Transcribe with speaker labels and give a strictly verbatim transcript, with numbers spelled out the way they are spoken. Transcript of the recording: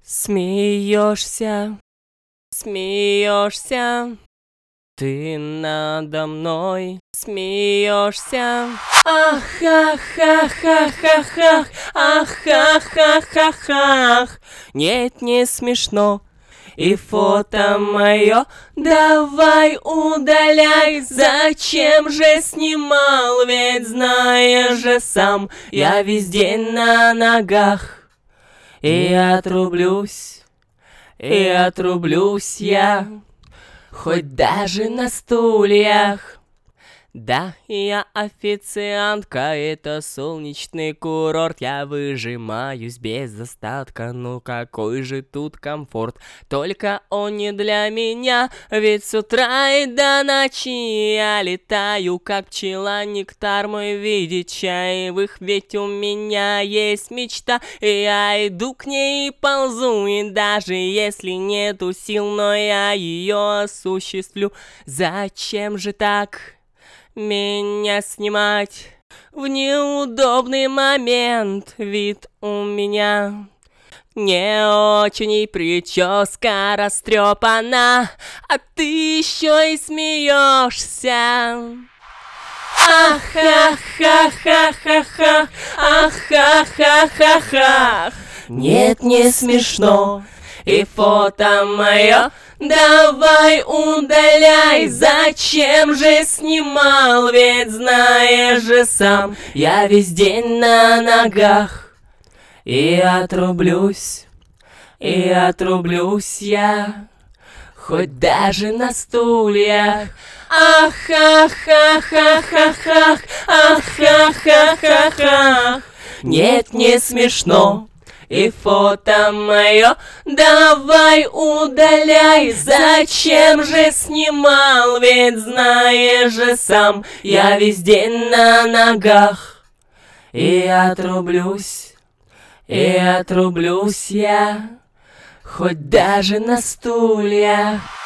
Speaker 1: Смеешься, смеешься, ты надо мной смеешься. Ах, ах, ах, ах, ах, ах, ах, ах, ах, ах, ах. Нет, не смешно. И фото мое давай удаляй. Зачем же снимал, ведь знаешь же сам, я весь день на ногах. И отрублюсь, и отрублюсь я, хоть даже на стульях. Да, я официантка, это солнечный курорт. Я выжимаюсь без остатка, ну какой же тут комфорт. Только он не для меня, ведь с утра и до ночи я летаю, как пчела, нектар мой видеть чаевых. Ведь у меня есть мечта, и я иду к ней и ползу. И даже если нету сил, но я ее осуществлю. Зачем же так меня снимать в неудобный момент? Вид у меня не очень, и прическа растрепана, а ты еще и смеешься. Ах, ах, ах, ах, ах, ах, ах, ах, ах, ах, ах. Нет, не смешно. И фото мое давай удаляй. Зачем же снимал, ведь знаешь же сам, я весь день на ногах. И отрублюсь, и отрублюсь я, хоть даже на стульях. Ах, ах, ах, ах, ах, ах, ах, ах, ах, ах, ах. Нет, не смешно. И фото мое давай удаляй. Зачем же снимал, ведь знаешь же сам, я весь день на ногах. И отрублюсь, и отрублюсь я, хоть даже на стульях.